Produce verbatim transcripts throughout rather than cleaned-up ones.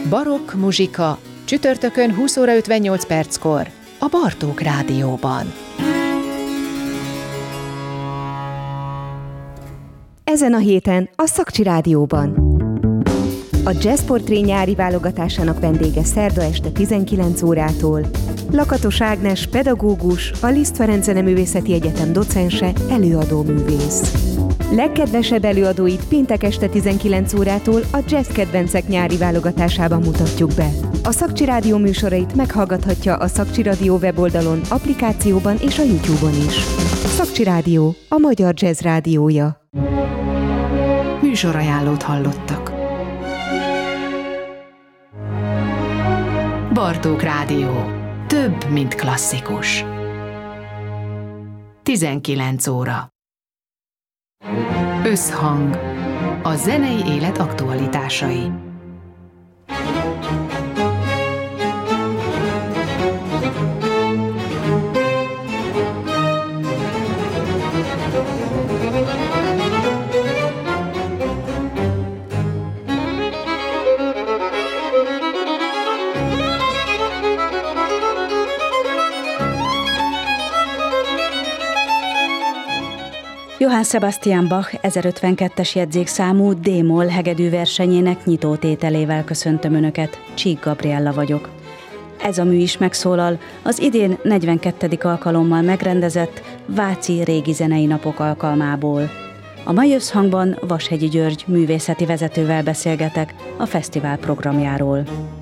Barokk muzsika, csütörtökön húsz óra ötvennyolc perckor a Bartók Rádióban. Ezen a héten a Szakcsi Rádióban. A Jazzportré nyári válogatásának vendége szerda este tizenkilenc órától Lakatos Ágnes pedagógus, a Liszt Ferenc Zeneművészeti Egyetem docense, előadó művész. Legkedvesebb előadóit péntek este tizenkilenc órától a Jazz Kedvencek nyári válogatásában mutatjuk be. A Szakcsi Rádió műsorait meghallgathatja a Szakcsi Rádió weboldalon, applikációban és a YouTube-on is. Szakcsi Rádió, a magyar jazz rádiója. Műsorajánlót hallottak. Bartók Rádió. Több, mint klasszikus. tizenkilenc óra. Összhang. A zenei élet aktualitásai. Johann Sebastian Bach ezerötvenkettes jegyzékszámú D-moll hegedű versenyének nyitótételével köszöntöm Önöket, Csík Gabriella vagyok. Ez a mű is megszólal az idén negyvenkettedik alkalommal megrendezett Váci Régi Zenei Napok alkalmából. A mai összhangban Vashegyi György művészeti vezetővel beszélgetek a fesztivál programjáról.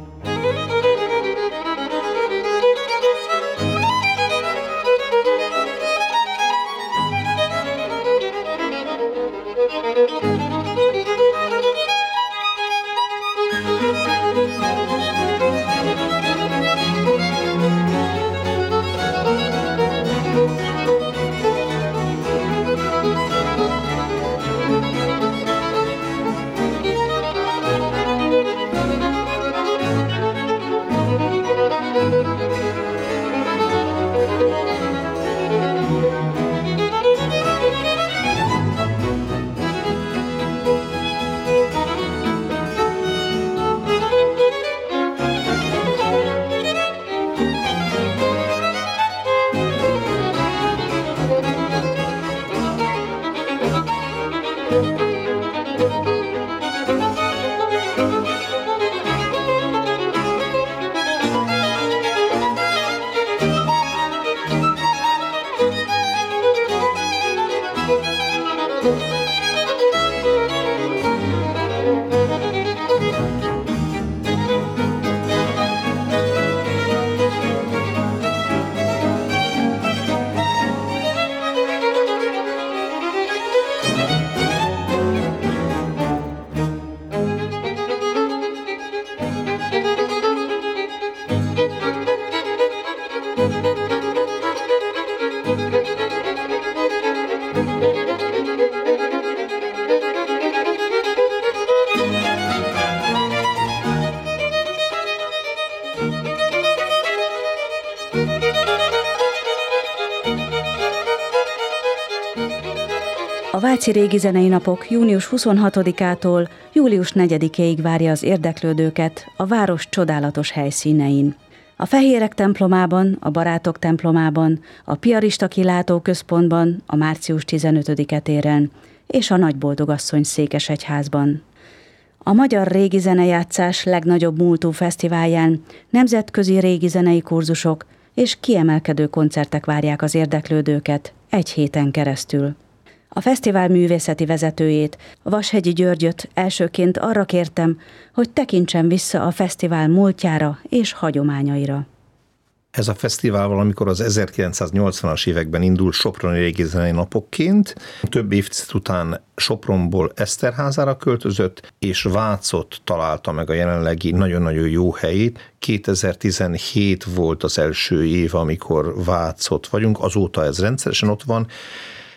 A Váci Régi Zenei Napok június huszonhatodikától július negyedikéig várja az érdeklődőket a város csodálatos helyszínein. A Fehérek templomában, a Barátok templomában, a Piarista kilátóközpontban, a március tizenötödike téren és a Nagyboldogasszony székesegyházban. A Magyar Régi Zenejátszás legnagyobb múltú fesztiválján nemzetközi régi zenei kurzusok és kiemelkedő koncertek várják az érdeklődőket egy héten keresztül. A fesztivál művészeti vezetőjét, Vashegyi Györgyöt elsőként arra kértem, hogy tekintsen vissza a fesztivál múltjára és hagyományaira. Ez a fesztivál valamikor az ezerkilencszáznyolcvanas években indult Soproni Régi Zenei Napokként. Több évtized után Sopronból Eszterházára költözött, és Vácot találta meg a jelenlegi nagyon-nagyon jó helyét. kétezer-tizenhét volt az első év, amikor Vácot vagyunk, azóta ez rendszeresen ott van.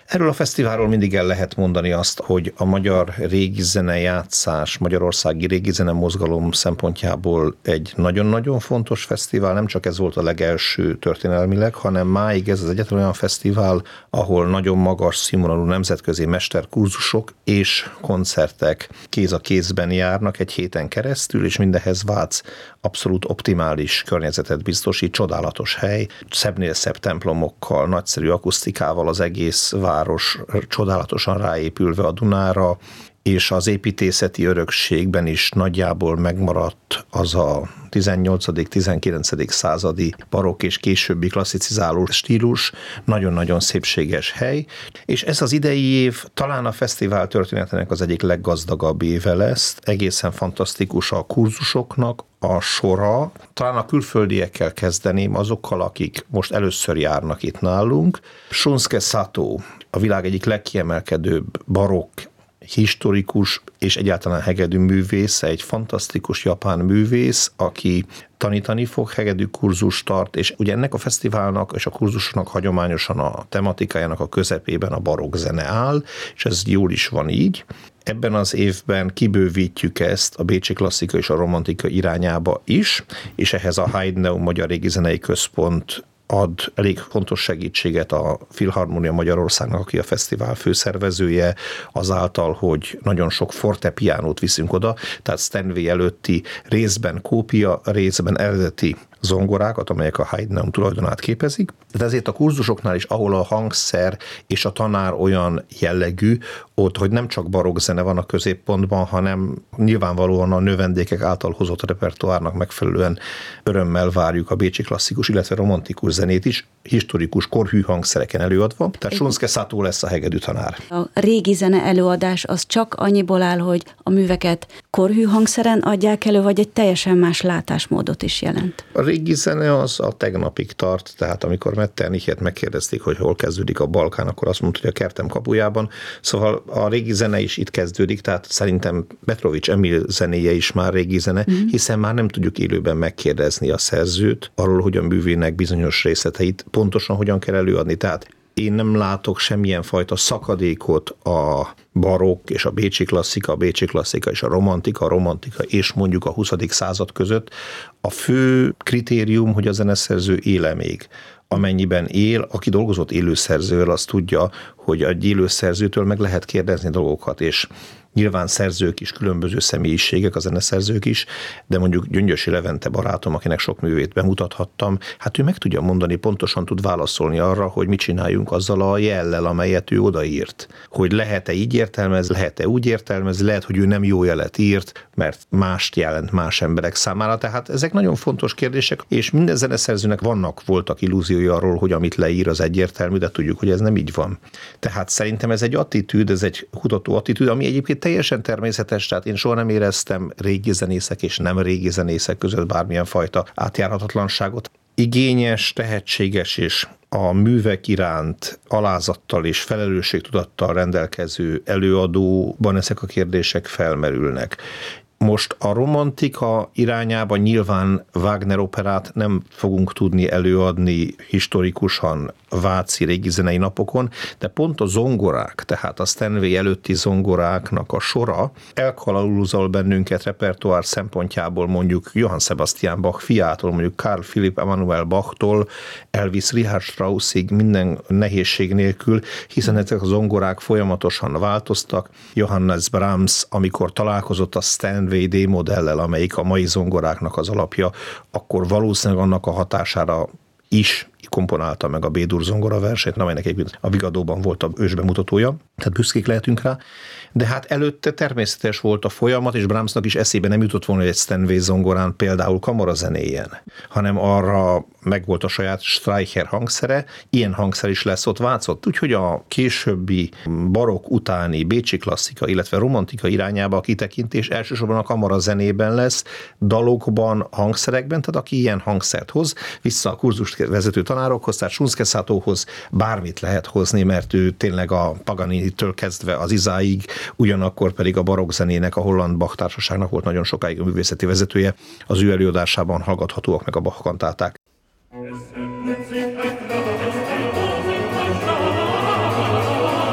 Erről a fesztiválról mindig el lehet mondani azt, hogy a magyar régi zene játszás, magyarországi régi zene mozgalom szempontjából egy nagyon-nagyon fontos fesztivál. Nem csak ez volt a legelső történelmileg, hanem máig ez az egyetlen olyan fesztivál, ahol nagyon magas színvonalú nemzetközi mesterkurzusok és koncertek kéz a kézben járnak egy héten keresztül, és mindehhez Vác abszolút optimális környezetet biztosít, csodálatos hely, szebbnél szebb templomokkal, nagyszerű akusztikával, az egész város csodálatosan ráépülve a Dunára, és az építészeti örökségben is nagyjából megmaradt az a tizennyolcadik-tizenkilencedik századi barokk és későbbi klasszicizáló stílus, nagyon-nagyon szépséges hely, és ez az idei év talán a fesztivál történetének az egyik leggazdagabb éve lesz, egészen fantasztikus a kurzusoknak a sora, talán a külföldiekkel kezdeném, azokkal, akik most először járnak itt nálunk. Shunsuke Sato, a világ egyik legkiemelkedőbb barokk, historikus és egyáltalán hegedű művész, egy fantasztikus japán művész, aki tanítani fog, hegedű kurzust tart, és ugye ennek a fesztiválnak és a kurzusnak hagyományosan a tematikájának a közepében a barokk zene áll, és ez jól is van így. Ebben az évben kibővítjük ezt a bécsi klasszika és a romantika irányába is, és ehhez a Heidenau Magyar Régizenei Központ ad elég fontos segítséget a Filharmonia Magyarországnak, aki a fesztivál főszervezője, azáltal, hogy nagyon sok fortepiánót viszünk oda, tehát Stanway előtti részben kópia, részben eredeti zongorákat, amelyek a Heidenau tulajdonát képezik. De ezért a kurzusoknál is, ahol a hangszer és a tanár olyan jellegű, ott, hogy nem csak barokk zene van a középpontban, hanem nyilvánvalóan a növendékek által hozott repertoárnak megfelelően örömmel várjuk a bécsi klasszikus, illetve romantikus zenét is, historikus korhű hangszereken előadva. Tehát Shunsuke Sato lesz a hegedű tanár. A régi zene előadás az csak annyiból áll, hogy a műveket korhű hangszeren adják elő, vagy egy teljesen más látásmódot is jelent? A régi zene az a tegnapig tart, tehát amikor Metternichet megkérdezték, hogy hol kezdődik a Balkán, akkor azt mondta, hogy a kertem kapujában. Szóval a régi zene is itt kezdődik, tehát szerintem Petrovics Emil zenéje is már régi zene, mm. hiszen már nem tudjuk élőben megkérdezni a szerzőt arról, hogy a művének bizonyos részleteit pontosan hogyan kell előadni. Tehát én nem látok semmilyen fajta szakadékot a barokk és a bécsi klasszika, a bécsi klasszika és a romantika, a romantika és mondjuk a huszadik század között. A fő kritérium, hogy a zeneszerző éle még. Amennyiben él, aki dolgozott élőszerzővel, az tudja, hogy egy élőszerzőtől meg lehet kérdezni dolgokat, és nyilván szerzők is, különböző személyiségek, a zeneszerzők is, de mondjuk Gyöngyösi Levente barátom, akinek sok művét bemutathattam, hát ő meg tudja mondani, pontosan tud válaszolni arra, hogy mit csináljunk azzal a jellel, amelyet ő odaírt. Hogy lehet-e így értelmezni, lehet-e úgy értelmezni, lehet, hogy ő nem jó jelet írt, mert mást jelent más emberek számára. Tehát ezek nagyon fontos kérdések, és minden zeneszerzőnek vannak, voltak illúziói arról, hogy amit leír, az egyértelmű, de tudjuk, hogy ez nem így van. Tehát szerintem ez egy attitűd, ez egy kutató attitűd, ami egyébként teljesen természetes, tehát én soha nem éreztem régi zenészek és nem régi zenészek között bármilyen fajta átjárhatatlanságot. Igényes, tehetséges és a művek iránt alázattal és felelősségtudattal rendelkező előadóban ezek a kérdések felmerülnek. Most a romantika irányában nyilván Wagner operát nem fogunk tudni előadni historikusan váci régi zenei napokon, de pont a zongorák, tehát a Stanway előtti zongoráknak a sora elkalandozol bennünket repertoár szempontjából mondjuk Johann Sebastian Bach fiától, mondjuk Carl Philipp Emanuel Bachtól, Elvis Richard Straussig minden nehézség nélkül, hiszen ezek a zongorák folyamatosan változtak. Johannes Brahms, amikor találkozott a Stanway D-modellel, amelyik a mai zongoráknak az alapja, akkor valószínűleg annak a hatására is komponálta meg a B-dur zongora versenyt, amelynek egyébként a Vigadóban volt a ősbemutatója, tehát büszkék lehetünk rá, de hát előtte természetes volt a folyamat, és Brahmsnak is eszébe nem jutott volna, hogy egy Stanway zongorán például kamarazenéljen, hanem arra megvolt a saját Streicher hangszere, ilyen hangszer is lesz ott Vácott, úgyhogy a későbbi barokk utáni bécsi klasszika, illetve romantika irányába a kitekintés elsősorban a kamarazenében lesz, dalokban, hangszerekben, tehát aki ilyen hangszert hoz, vissza a kurzust vezető tanárokhoz, tehát Shunsuke Satohoz bármit lehet hozni, mert ő tényleg a Paganini-től kezdve az Izáig, ugyanakkor pedig a barokk zenének, a Holland Bach Társaságnak volt nagyon sokáig a művészeti vezetője, az ő előadásában hallgathatóak meg a Bach kantáták. Es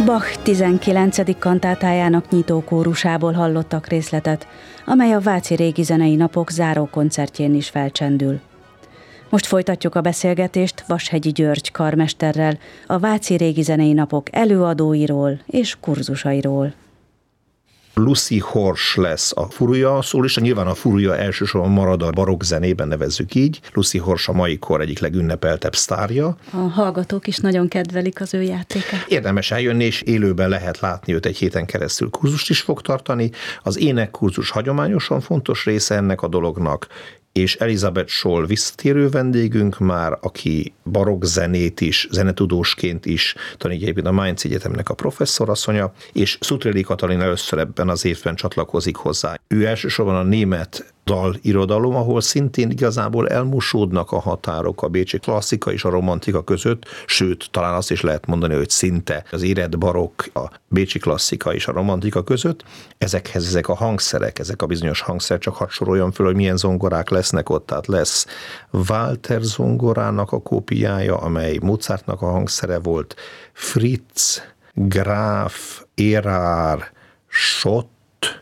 Bach tizenkilencedik kantátájának nyitó kórusából hallottak részletet, amely a Váci Régi Zenei Napok záró koncertjén is felcsendül. Most folytatjuk a beszélgetést Vashegyi György karmesterrel a Váci Régi Zenei Napok előadóiról és kurzusairól. Lucy Horsch lesz a furúja szólista, nyilván a furúja elsősorban marad a barokk zenében, nevezzük így. Lucy Horsch a mai kor egyik legünnepeltebb sztárja. A hallgatók is nagyon kedvelik az ő játékát. Érdemes eljönni, és élőben lehet látni őt, egy héten keresztül kurzust is fog tartani. Az énekkurzus hagyományosan fontos része ennek a dolognak, és Elizabeth Scholl visszatérő vendégünk már, aki barokk zenét is, zenetudósként is tanítja egyébként a Mainz Egyetemnek a professzorasszonya, és Szutrili Katalin először ebben az évben csatlakozik hozzá. Ő elsősorban a német dalirodalom, ahol szintén igazából elmosódnak a határok a bécsi klasszika és a romantika között, sőt, talán azt is lehet mondani, hogy szinte az érett barokk, a bécsi klasszika és a romantika között. Ezekhez ezek a hangszerek, ezek a bizonyos hangszer, csak hadd soroljam föl, hogy milyen zongorák lesznek ott. Tehát lesz Walter zongorának a kópiája, amely Mozartnak a hangszere volt, Fritz, Graf, Erard, Schott,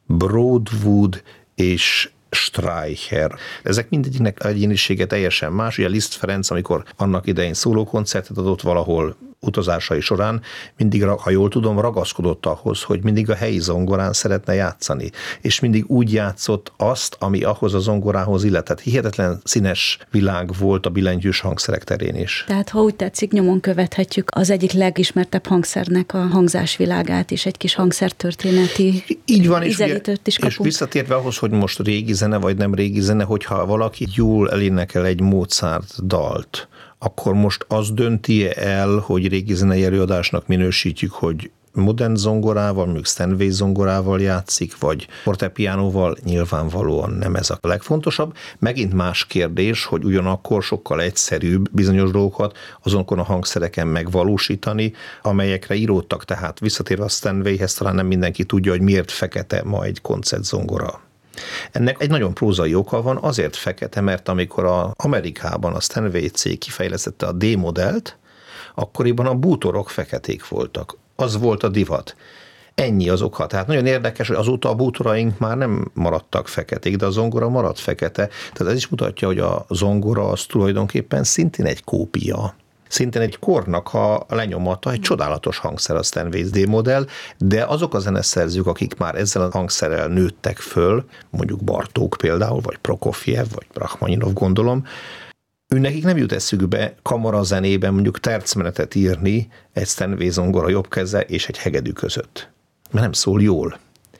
Broadwood és Streicher. Ezek mindegyiknek egyénisége teljesen más. Ugye Liszt Ferenc, amikor annak idején szólókoncertet adott valahol utazásai során, mindig, ha jól tudom, ragaszkodott ahhoz, hogy mindig a helyi zongorán szeretne játszani. És mindig úgy játszott azt, ami ahhoz a zongorához illetett. Hihetetlen színes világ volt a billentyűs hangszerek terén is. Tehát, ha úgy tetszik, nyomon követhetjük az egyik legismertebb hangszernek a hangzásvilágát, és egy kis hangszertörténeti így van, és, ízelítőt is kapunk. És visszatérve ahhoz, hogy most régi zene vagy nem régi zene, hogyha valaki jól elénekel egy Mozart dalt, akkor most az dönti el, hogy régi zenei előadásnak minősítjük, hogy modern zongorával, mondjuk Steinway zongorával játszik, vagy fortepiánóval, nyilvánvalóan nem ez a legfontosabb. Megint más kérdés, hogy ugyanakkor sokkal egyszerűbb bizonyos dolgokat azonokon a hangszereken megvalósítani, amelyekre íródtak, tehát visszatérve a Steinwayhez, talán nem mindenki tudja, hogy miért fekete ma egy koncertzongora. Ennek egy nagyon prózai oka van, azért fekete, mert amikor a Amerikában a Steinway cég kifejlesztette a D-modellt, akkoriban a bútorok feketék voltak. Az volt a divat. Ennyi az oka. Tehát nagyon érdekes, hogy azóta a bútoraink már nem maradtak feketék, de a zongora maradt fekete. Tehát ez is mutatja, hogy a zongora az tulajdonképpen szintén egy kópia. Szintén egy kornak a lenyomata, egy csodálatos hangszer a Steinway D-modell, de azok a zeneszerzők, akik már ezzel a hangszerrel nőttek föl, mondjuk Bartók például, vagy Prokofjev, vagy Rachmaninov gondolom, őnekik nem jut eszükbe kamarazenében mondjuk tercmenetet írni egy Steinway zongora jobbkeze és egy hegedű között, mert nem szól jól.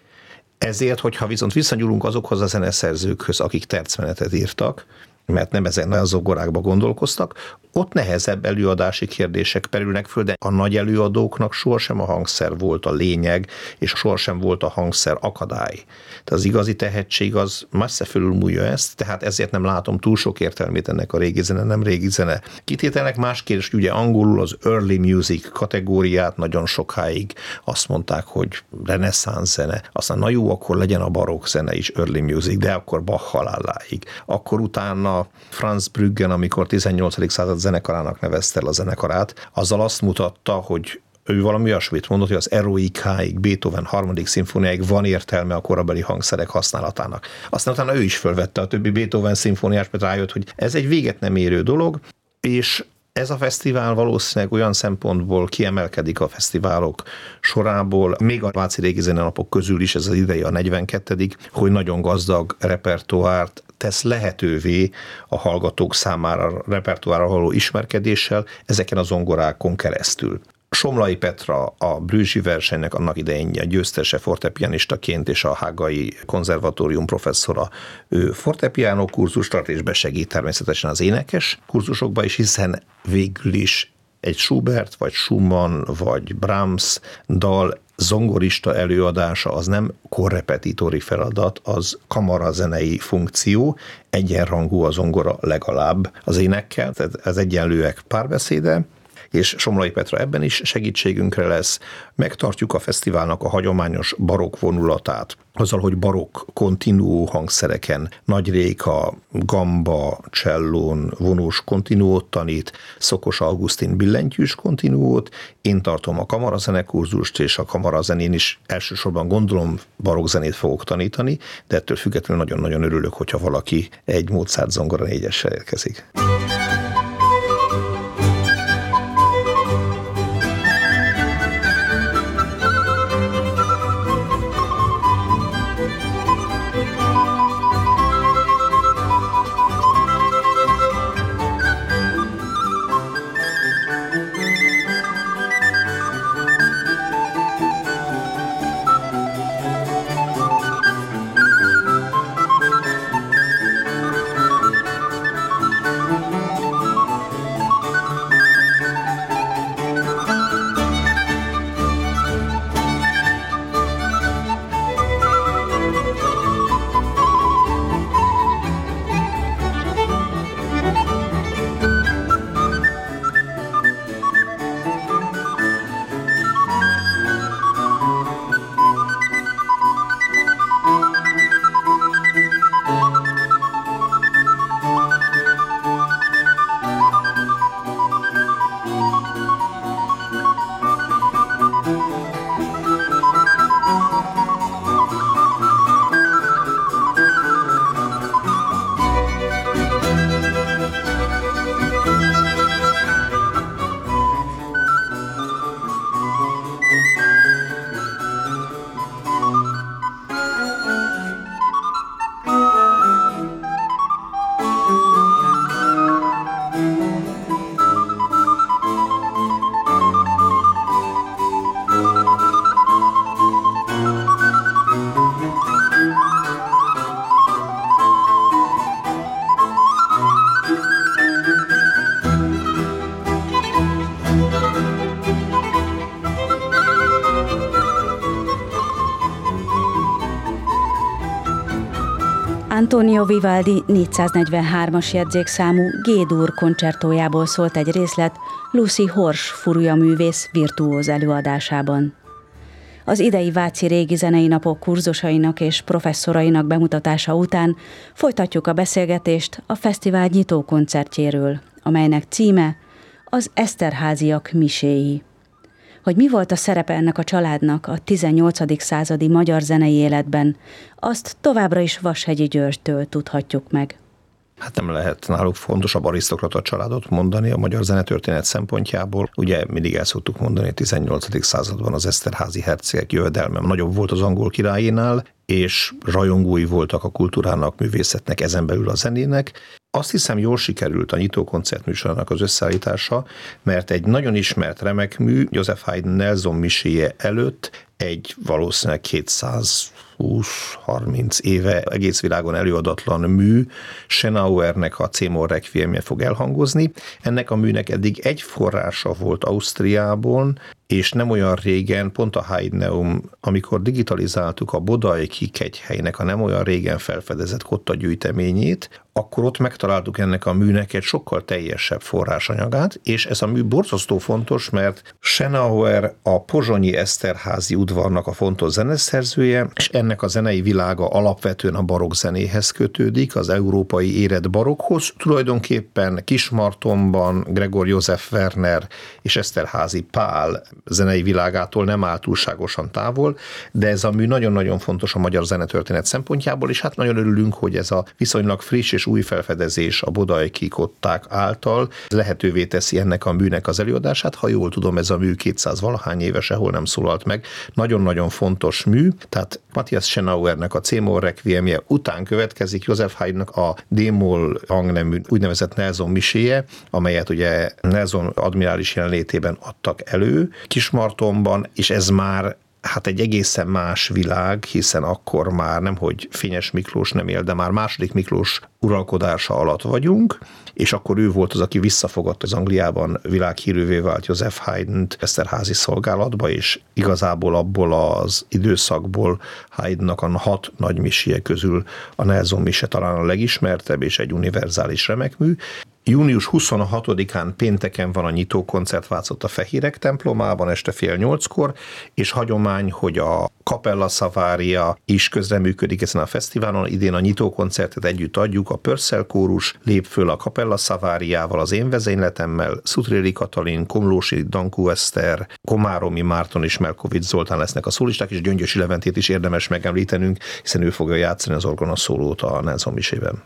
Ezért, hogyha viszont visszanyúlunk azokhoz a zeneszerzőkhöz, akik tercmenetet írtak, mert nem ezen a zongorákba gondolkoztak, ott nehezebb előadási kérdések perülnek föl, de a nagy előadóknak sohasem a hangszer volt a lényeg, és sohasem volt a hangszer akadály. Tehát az igazi tehetség az messze fölülmúlja ezt, tehát ezért nem látom túl sok értelmét ennek a régi zene, nem régi zene. Kitételnek más kérdés, ugye angolul az early music kategóriát nagyon sokáig azt mondták, hogy reneszánsz zene. Aztán na jó, akkor legyen a barokk zene is early music, de akkor Bach haláláig. Akkor utána Franz Brüggen, amikor tizennyolcadik század zenekarának nevezte el a zenekarát, azzal azt mutatta, hogy ő valami olyasmit mondott, hogy az Eroikáig, Beethoven harmadik szimfóniáig van értelme a korabeli hangszerek használatának. Aztán utána ő is fölvette a többi Beethoven szimfóniás, mert rájött, hogy ez egy véget nem érő dolog, és ez a fesztivál valószínűleg olyan szempontból kiemelkedik a fesztiválok sorából, még a Váci Régi Zenei Napok közül is ez az ideje a negyvenkettedik hogy nagyon gazdag repertoárt tesz lehetővé a hallgatók számára a repertoárra való ismerkedéssel ezeken a zongorákon keresztül. Somlai Petra, a Brüsszi versenynek annak idején a győztese fortepianistaként és a Hágai Konzervatórium professzora, ő fortepiánó kurzust tart és besegít természetesen az énekes kurzusokba is, hiszen végül is egy Schubert, vagy Schumann, vagy Brahms dal zongorista előadása az nem korrepetitori feladat, az kamarazenei funkció, egyenrangú a zongora legalább az énekkel, tehát ez egyenlőek párbeszéde, és Somlai Petra ebben is segítségünkre lesz. Megtartjuk a fesztiválnak a hagyományos barokk vonulatát, azzal, hogy barokk kontinuó hangszereken, Nagy Réka, gamba, csellón, vonós kontinuót tanít, Szokos Augustin billentyűs kontinuót, én tartom a kamarazenekurzust, és a kamarazenén is elsősorban gondolom barokkzenét fogok tanítani, de ettől függetlenül nagyon-nagyon örülök, hogyha valaki egy Mozart zongora négyessel érkezik. Antonio Vivaldi négyszáznegyvenhármas jegyzékszámú G-dur koncertójából szólt egy részlet Lucy Horsch furúja művész virtuóz előadásában. Az idei Váci Régi Zenei Napok kurzusainak és professzorainak bemutatása után folytatjuk a beszélgetést a fesztivál nyitó koncertjéről, amelynek címe az Eszterházyak miséi. Hogy mi volt a szerepe ennek a családnak a tizennyolcadik századi magyar zenei életben, azt továbbra is Vashegyi Györgytől tudhatjuk meg. Hát nem lehet náluk fontosabb arisztokrata családot mondani a magyar zenetörténet szempontjából. Ugye mindig el szoktuk mondani, hogy a tizennyolcadik században az eszterházi hercegek jövedelme nagyobb volt az angol királyénál, és rajongói voltak a kultúrának, művészetnek, ezen belül a zenének. Azt hiszem, jól sikerült a nyitó koncertműsornak az összeállítása, mert egy nagyon ismert remek mű, Joseph Haydn Nelson miséje előtt egy valószínűleg kétszázhúsz-harminc éve egész világon előadatlan mű, Schenauernek a C-moll requiemje fog elhangozni. Ennek a műnek eddig egy forrása volt Ausztriában, és nem olyan régen, pont a Haydneum, amikor digitalizáltuk a Bodajki kegyhelynek a nem olyan régen felfedezett kotta gyűjteményét, akkor ott megtaláltuk ennek a műnek egy sokkal teljesebb forrásanyagát, és ez a mű borzasztó fontos, mert Schenauer a pozsonyi Eszterházi udvarnak a fontos zeneszerzője, és ennek a zenei világa alapvetően a barokk zenéhez kötődik, az európai érett barokkhoz. Tulajdonképpen Kismartonban Gregor József Werner és Eszterházi Pál zenei világától nem áll túlságosan távol, de ez a mű nagyon-nagyon fontos a magyar zenetörténet szempontjából, és hát nagyon örülünk, hogy ez a viszonylag friss és új felfedezés a bodajki kották által lehetővé teszi ennek a műnek az előadását. Ha jól tudom, ez a mű kétszáz valahány éve sehol nem szólalt meg. Nagyon-nagyon fontos mű, tehát Matthias Schenauernek a C-moll requiemje után következik Joseph Haydnnak a D-moll hangnemű úgynevezett Nelson miséje, amelyet ugye Nelson admirális jelenlétében adtak elő Kismartonban, és ez már hát egy egészen más világ, hiszen akkor már nemhogy Fényes Miklós nem él, de már második Miklós uralkodása alatt vagyunk, és akkor ő volt az, aki visszafogadta az Angliában világhírűvé vált Joseph Haydnt eszterházi szolgálatba, és igazából abból az időszakból Haydnnak a hat nagy miséje közül a Nelson mise talán a legismertebb, és egy univerzális remekmű. június huszonhatodikán pénteken van a nyitókoncert Vácott a Fehérek templomában este fél nyolckor, és hagyomány, hogy a Capella Savaria is közreműködik ezen a fesztiválon. Idén a nyitókoncertet együtt adjuk, a Pörsszel kórus lép föl a Capella Savariával, az én vezényletemmel, Szutréli Katalin, Komlósi Dankó Eszter, Komáromi Márton és Melkovics Zoltán lesznek a szólisták, és Gyöngyösi Leventét is érdemes megemlítenünk, hiszen ő fogja játszani az orgona szólót a Nelson misében.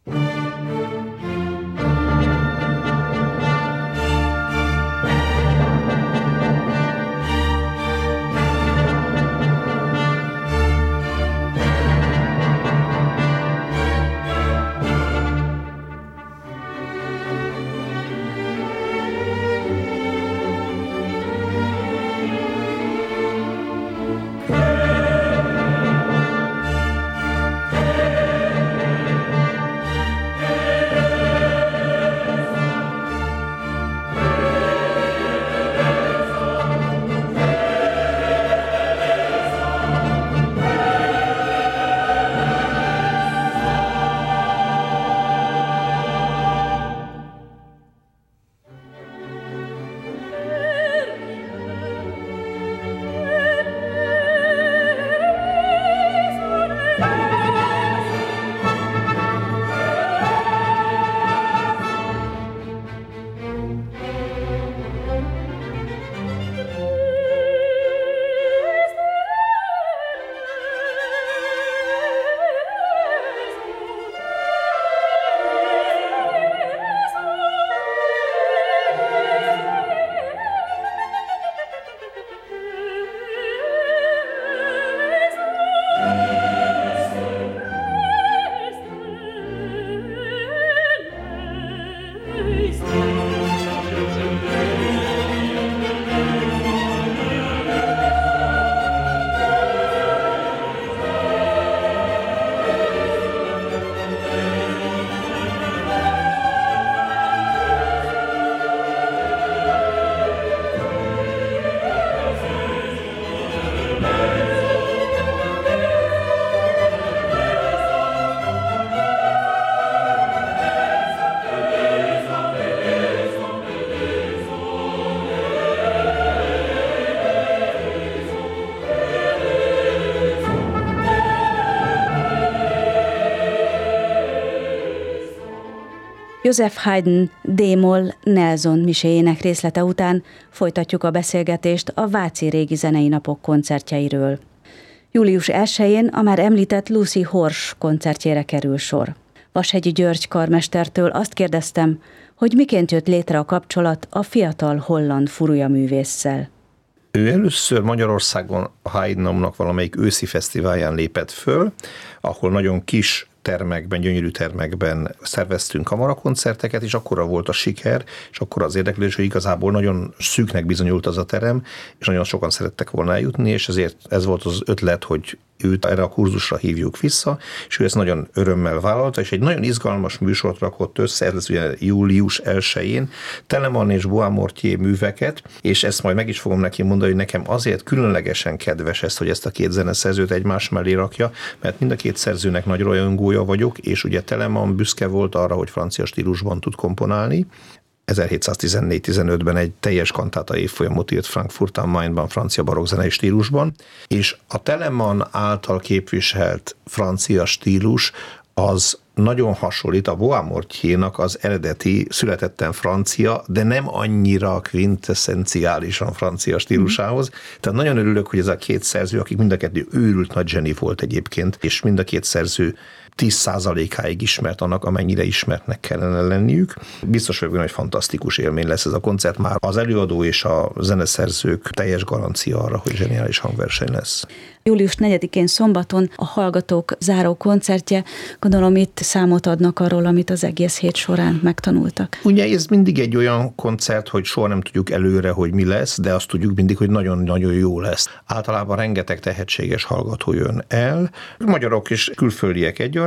Joseph Haydn D-moll Nelson miséjének részlete után folytatjuk a beszélgetést a Váci Régi Zenei Napok koncertjeiről. július elsején a már említett Lucy Horsch koncertjére kerül sor. Vashegyi György karmestertől azt kérdeztem, hogy miként jött létre a kapcsolat a fiatal holland furujaművésszel. Ő először Magyarországon a Haydnnak valamelyik őszi fesztiválján lépett föl, ahol nagyon kis termekben, gyönyörű termekben szerveztünk kamarakoncerteket, és akkora volt a siker, és akkora az érdeklődés, hogy igazából nagyon szűknek bizonyult az a terem, és nagyon sokan szerettek volna eljutni, és ezért ez volt az ötlet, hogy őt erre a kurzusra hívjuk vissza, és ő ezt nagyon örömmel vállalta, és egy nagyon izgalmas műsort rakott össze, ez ugye július elsején, Telemann és Boismortier műveket, és ezt majd meg is fogom neki mondani, hogy nekem azért különlegesen kedves ezt, hogy ezt a két zeneszerzőt egymás mellé rakja, mert mind a két szerzőnek nagy rajongója vagyok, és ugye Telemann büszke volt arra, hogy francia stílusban tud komponálni, ezerhétszáztizennégy tizenötben egy teljes kantáta évfolyamot írt Frankfurt am Mainban francia barokkzenei stílusban, és a Telemann által képviselt francia stílus az nagyon hasonlít a Boismortiernak az eredeti születetten francia, de nem annyira quintesszenciálisan francia stílusához. Tehát nagyon örülök, hogy ez a két szerző, akik mind a kettő őrült nagy zseni volt egyébként, és mind a két szerző tíz százalékáig ismert annak, amennyire ismertnek kellene lenniük. Biztos vagyok, hogy fantasztikus élmény lesz ez a koncert, már az előadó és a zeneszerzők teljes garancia arra, hogy zseniális hangverseny lesz. július negyedikén szombaton a Hallgatók záró koncertje, gondolom itt számot adnak arról, amit az egész hét során megtanultak. Ugye ez mindig egy olyan koncert, hogy soha nem tudjuk előre, hogy mi lesz, de azt tudjuk mindig, hogy nagyon-nagyon jó lesz. Általában rengeteg tehetséges hallgató jön el, magyarok és külföldiek egyaránt,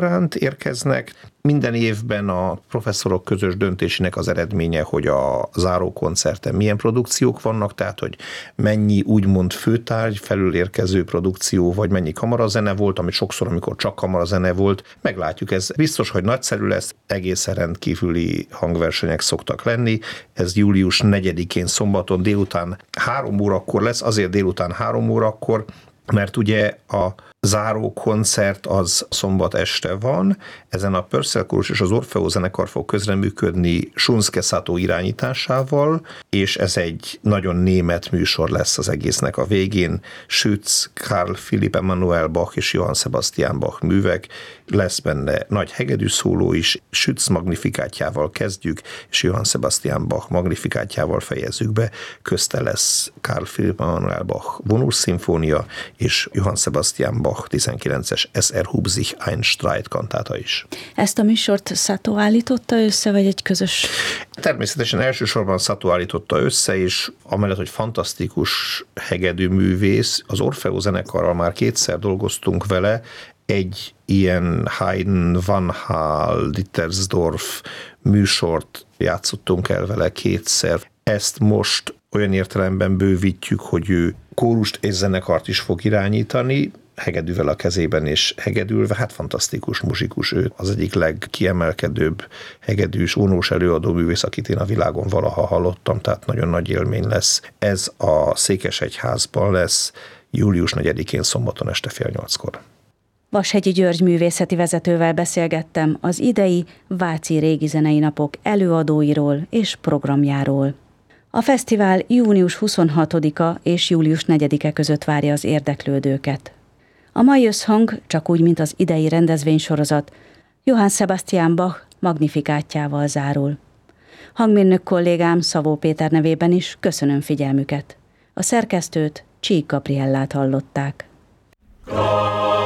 egyaránt érkeznek. Minden évben a professzorok közös döntésének az eredménye, hogy a zárókoncerten milyen produkciók vannak, tehát hogy mennyi úgymond főtárgy felül érkező produkció, vagy mennyi kamarazene volt, amit sokszor, amikor csak kamarazene volt, meglátjuk. Ez biztos, hogy nagyszerű lesz, egészen rendkívüli hangversenyek szoktak lenni. Ez július negyedikén szombaton délután három órakor lesz, azért délután három órakor, mert ugye a záró koncert az szombat este van, ezen a Purcell Kórus és az Orfeó zenekar fog közreműködni Shunsuke Sato irányításával, és ez egy nagyon német műsor lesz az egésznek a végén. Schütz, Carl Philipp Emanuel Bach és Johann Sebastian Bach művek, lesz benne nagy hegedű szóló is, Schütz magnifikátjával kezdjük, és Johann Sebastian Bach magnifikátjával fejezzük be, közte lesz Carl Philipp Emanuel Bach vonószimfónia, és Johann Sebastian Bach tizenkilences Es erhub sich ein Streit kantáta is. Ezt a műsort Sato állította össze, vagy egy közös? Természetesen elsősorban Sato állította össze, és amellett, hogy fantasztikus hegedű művész, az Orfeó zenekarral már kétszer dolgoztunk vele, egy ilyen Haydn, Van Hal, Dittersdorf műsort játszottunk el vele kétszer. Ezt most olyan értelemben bővítjük, hogy ő kórust és zenekart is fog irányítani, hegedűvel a kezében és hegedülve, hát fantasztikus muzsikus ő. Az egyik legkiemelkedőbb hegedűs, vonós előadó művész, akit én a világon valaha hallottam, tehát nagyon nagy élmény lesz. Ez a Székesegyházban lesz július negyedikén szombaton este fél nyolckor. Vashegyi György művészeti vezetővel beszélgettem az idei Váci Régizenei Napok előadóiról és programjáról. A fesztivál június huszonhatodika és július negyedike között várja az érdeklődőket. A mai összhang, csak úgy, mint az idei rendezvénysorozat, Johann Sebastian Bach magnifikátjával zárul. Hangmérnök kollégám Szabó Péter nevében is köszönöm figyelmüket. A szerkesztőt, Csík Gabriellát hallották.